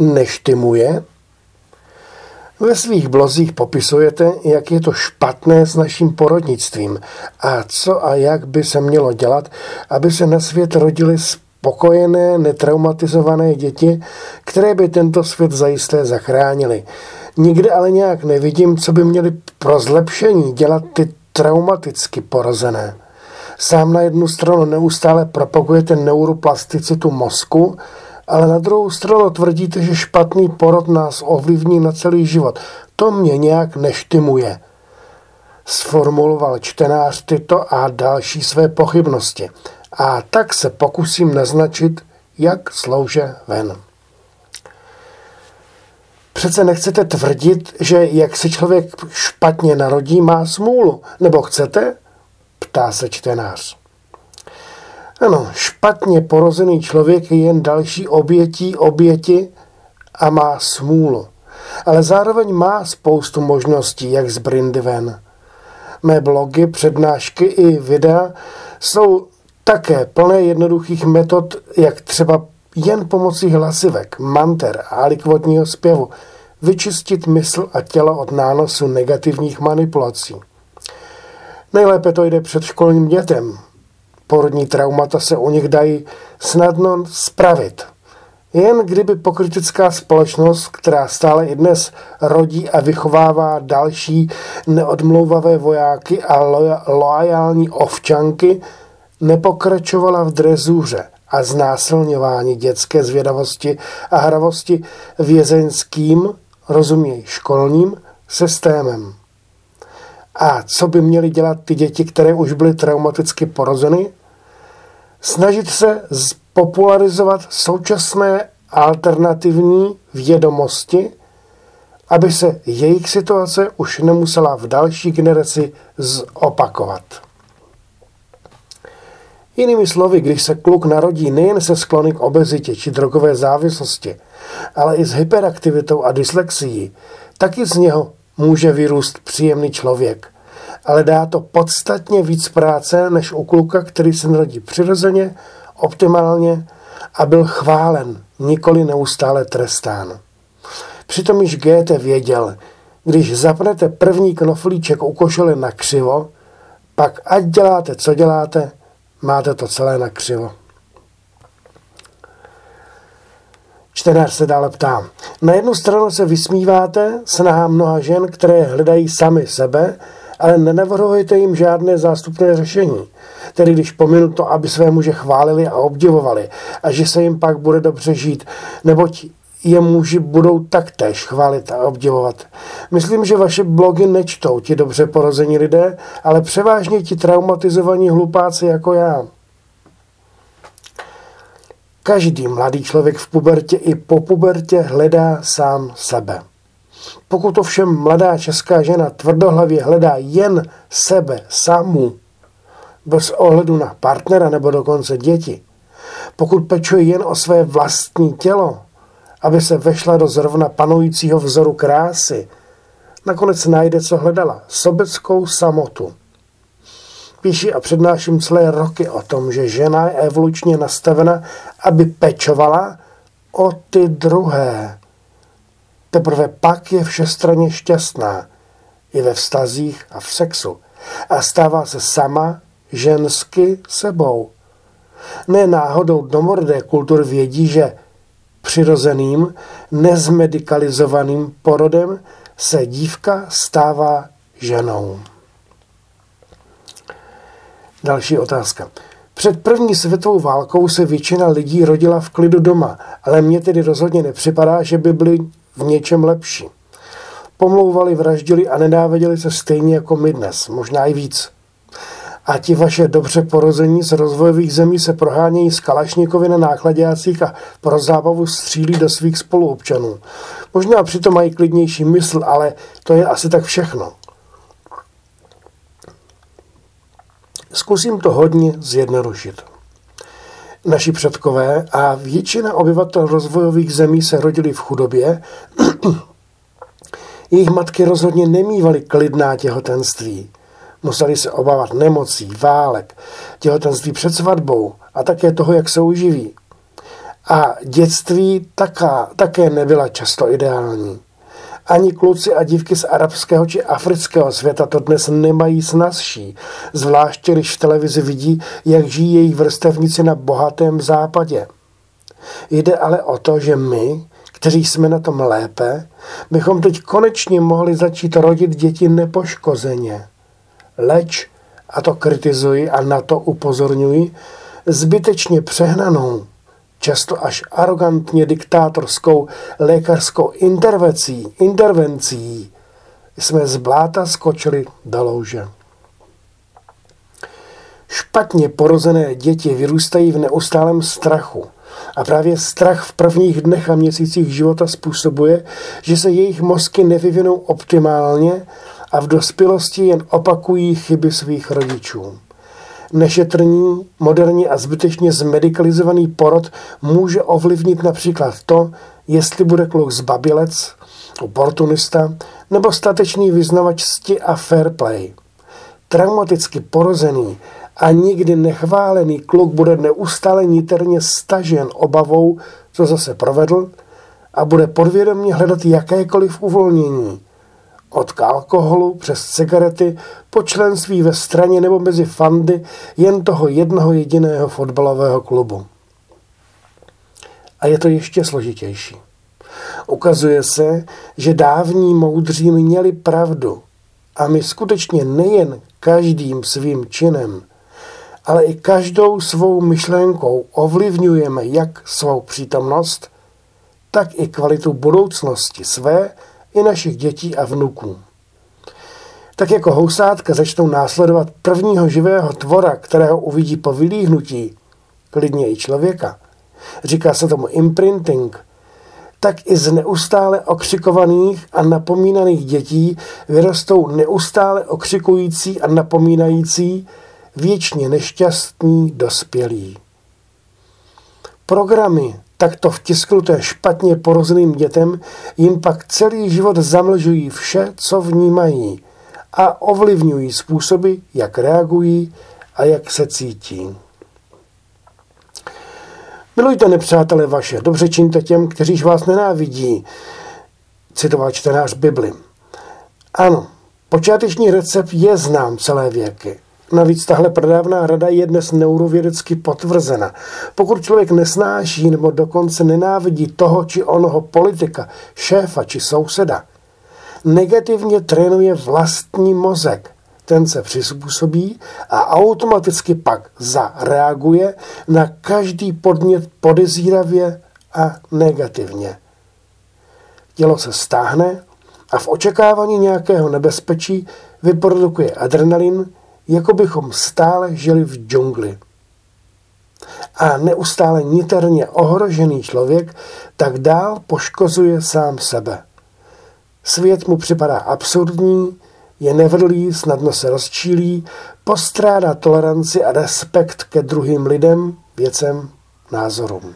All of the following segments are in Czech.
neštimuje? Ve svých blozích popisujete, jak je to špatné s naším porodnictvím a co a jak by se mělo dělat, aby se na svět rodily spokojené, netraumatizované děti, které by tento svět zajisté zachránily. Nikde ale nějak nevidím, co by měli pro zlepšení dělat ty traumaticky porozené. Sám na jednu stranu neustále propagujete neuroplasticitu mozku, ale na druhou stranu tvrdíte, že špatný porod nás ovlivní na celý život. To mě nějak neštimuje. Sformuloval čtenář tyto a další své pochybnosti. A tak se pokusím naznačit, jak slouže ven. Přece nechcete tvrdit, že jak se člověk špatně narodí, má smůlu. Nebo chcete? Ptá se čtenář. Ano, špatně porozený člověk je jen další oběti a má smůlu. Ale zároveň má spoustu možností, jak z brindy ven. Mé blogy, přednášky i videa jsou také plné jednoduchých metod, jak třeba jen pomocí hlasivek, manter a likvotního zpěvu vyčistit mysl a tělo od nánosu negativních manipulací. Nejlépe to jde předškolním dětem. Porodní traumata se u nich dají snadno spravit. Jen kdyby pokrytecká společnost, která stále i dnes rodí a vychovává další neodmlouvavé vojáky a loajální ovčanky, nepokračovala v drezuře a znásilňování dětské zvědavosti a hravosti vězeňským, rozuměj školním, systémem. A co by měly dělat ty děti, které už byly traumaticky porozeny? Snažit se popularizovat současné alternativní vědomosti, aby se jejich situace už nemusela v další generaci zopakovat. Jinými slovy, když se kluk narodí nejen se sklony k obezitě či drogové závislosti, ale i s hyperaktivitou a dyslexií, taky z něho může vyrůst příjemný člověk. Ale dá to podstatně víc práce, než u kluka, který se narodí přirozeně, optimálně a byl chválen, nikoli neustále trestán. Přitom již Goethe věděl, když zapnete první knoflíček u košile na křivo, pak ať děláte, co děláte, máte to celé na křivo. Čtenář se dále ptá. Na jednu stranu se vysmíváte snahám mnoha žen, které hledají sami sebe, ale nenavrhujete jim žádné zástupné řešení. Tedy když pominu to, aby své muže chválili a obdivovali a že se jim pak bude dobře žít, neboť je muži budou taktéž chválit a obdivovat. Myslím, že vaše blogy nečtou ti dobře porození lidé, ale převážně ti traumatizovaní hlupáci jako já. Každý mladý člověk v pubertě i po pubertě hledá sám sebe. Pokud ovšem mladá česká žena tvrdohlavě hledá jen sebe samu, bez ohledu na partnera nebo dokonce děti, pokud pečuje jen o své vlastní tělo, aby se vešla do zrovna panujícího vzoru krásy, nakonec najde, co hledala, sobeckou samotu. Píši a přednáším celé roky o tom, že žena je evolučně nastavena, aby pečovala o ty druhé. Teprve pak je všestranně šťastná, i ve vztazích a v sexu. A stává se sama žensky sebou. Ne náhodou domorodé kultury vědí, že přirozeným, nezmedikalizovaným porodem se dívka stává ženou. Další otázka. Před první světovou válkou se většina lidí rodila v klidu doma, ale mně tedy rozhodně nepřipadá, že by byli v něčem lepší. Pomlouvali, vraždili a nenáviděli se stejně jako my dnes, možná i víc. A ti vaše dobře porození z rozvojových zemí se prohánějí z kalašnikovy na nákladácích a pro zábavu střílí do svých spoluobčanů. Možná přitom mají klidnější mysl, ale to je asi tak všechno. Zkusím to hodně zjednodušit. Naši předkové a většina obyvatel rozvojových zemí se rodili v chudobě. Jejich matky rozhodně nemívaly klidná těhotenství. Museli se obávat nemocí, válek, těhotenství před svatbou a také toho, jak se uživí. A dětství také nebyla často ideální. Ani kluci a dívky z arabského či afrického světa to dnes nemají snazší, zvláště když v televizi vidí, jak žijí jejich vrstevníci na bohatém západě. Jde ale o to, že my, kteří jsme na tom lépe, bychom teď konečně mohli začít rodit děti nepoškozeně. Leč, a to kritizuji a na to upozorňuji, zbytečně přehnanou, často až arrogantně diktátorskou lékařskou intervencí jsme z bláta skočili do louže. Špatně porozené děti vyrůstají v neustálém strachu. A právě strach v prvních dnech a měsících života způsobuje, že se jejich mozky nevyvinou optimálně a v dospělosti jen opakují chyby svých rodičů. Nešetrný, moderní a zbytečně zmedikalizovaný porod může ovlivnit například to, jestli bude kluk zbabělec, oportunista nebo statečný vyznavač cti a fair play. Traumaticky porozený a nikdy nechválený kluk bude neustále niterně stažen obavou, co zase provedl, a bude podvědomě hledat jakékoliv uvolnění. Od alkoholu přes cigarety po členství ve straně nebo mezi fandy jen toho jednoho jediného fotbalového klubu. A je to ještě složitější. Ukazuje se, že dávní moudří měli pravdu a my skutečně nejen každým svým činem, ale i každou svou myšlenkou ovlivňujeme jak svou přítomnost, tak i kvalitu budoucnosti své i našich dětí a vnuků. Tak jako housátka začnou následovat prvního živého tvora, kterého uvidí po vylíhnutí, klidně i člověka, říká se tomu imprinting, tak i z neustále okřikovaných a napomínaných dětí vyrostou neustále okřikující a napomínající, věčně nešťastní dospělí. Programy takto vtisknuté špatně porozeným dětem jim pak celý život zamlžují vše, co vnímají a ovlivňují způsoby, jak reagují a jak se cítí. Milujte nepřátele vaše, dobře čiňte těm, kteříž vás nenávidí, citoval čtenář Bibli. Ano, počáteční recept je znám celé věky. Navíc tahle pradávná rada je dnes neurovědecky potvrzena. Pokud člověk nesnáší nebo dokonce nenávidí toho či onoho politika, šéfa či souseda, negativně trénuje vlastní mozek. Ten se přizpůsobí a automaticky pak zareaguje na každý podnět podezíravě a negativně. Tělo se stáhne a v očekávání nějakého nebezpečí vyprodukuje adrenalin, jako bychom stále žili v džungli. A neustále niterně ohrožený člověk tak dál poškozuje sám sebe. Svět mu připadá absurdní, je nevrlý, snadno se rozčílí, postrádá toleranci a respekt ke druhým lidem, věcem, názorům.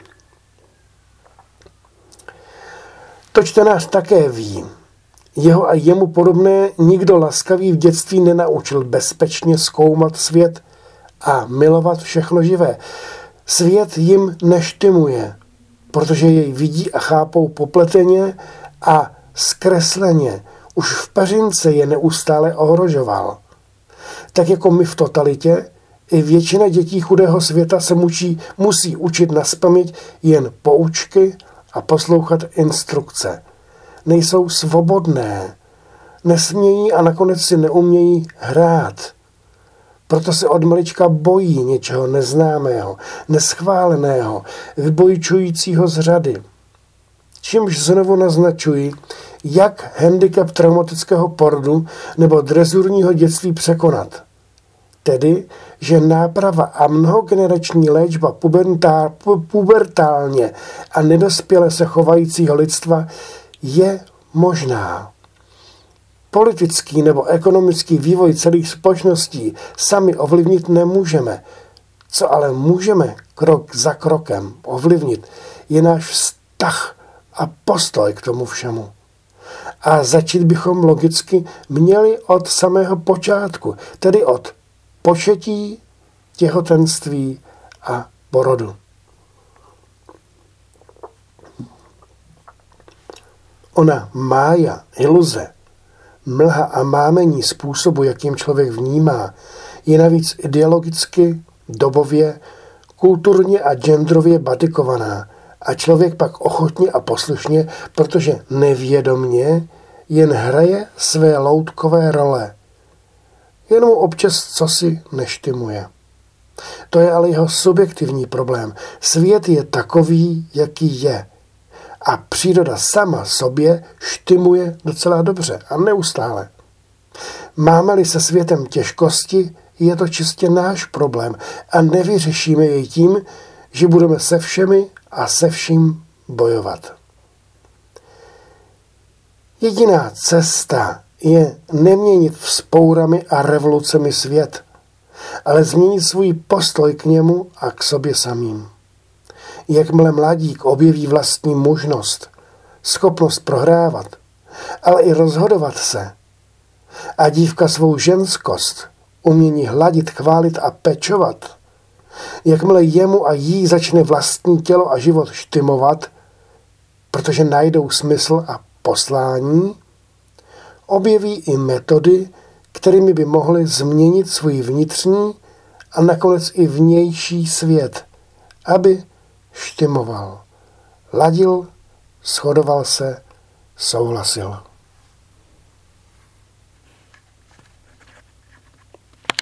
To čtenář také ví. Jeho a jemu podobné nikdo laskavý v dětství nenaučil bezpečně zkoumat svět a milovat všechno živé. Svět jim neštimuje, protože jej vidí a chápou popleteně a zkresleně. Už v peřince je neustále ohrožoval. Tak jako my v totalitě, i většina dětí chudého světa se musí učit nazpaměť jen poučky a poslouchat instrukce. Nejsou svobodné, nesmějí a nakonec si neumějí hrát. Proto se od malička bojí něčeho neznámého, neschváleného, vybojčujícího z řady. Čímž znovu naznačuji, jak handicap traumatického porodu nebo drezurního dětství překonat. Tedy, že náprava a mnohogenerační léčba pubertálně a nedospěle se chovajícího lidstva je možná. Politický nebo ekonomický vývoj celých společností sami ovlivnit nemůžeme. Co ale můžeme krok za krokem ovlivnit, je náš vztah a postoj k tomu všemu. A začít bychom logicky měli od samého počátku, tedy od početí, těhotenství a porodu. Ona mája, iluze, mlha a mámení způsobu, jakým člověk vnímá, je navíc ideologicky, dobově, kulturně a genderově batikovaná a člověk pak ochotně a poslušně, protože nevědomně, jen hraje své loutkové role. Jen mu občas cosi neštimuje. To je ale jeho subjektivní problém. Svět je takový, jaký je. A příroda sama sobě štimuje docela dobře a neustále. Máme-li se světem těžkosti, je to čistě náš problém a nevyřešíme jej tím, že budeme se všemi a se vším bojovat. Jediná cesta je neměnit vzpourami a revolucemi svět, ale změnit svůj postoj k němu a k sobě samým. Jakmile mladík objeví vlastní možnost, schopnost prohrávat, ale i rozhodovat se, a dívka svou ženskost, umění hladit, chválit a pečovat, jakmile jemu a jí začne vlastní tělo a život štimovat, protože najdou smysl a poslání, objeví i metody, kterými by mohli změnit svůj vnitřní a nakonec i vnější svět, aby štimoval, ladil, shodoval se, souhlasil.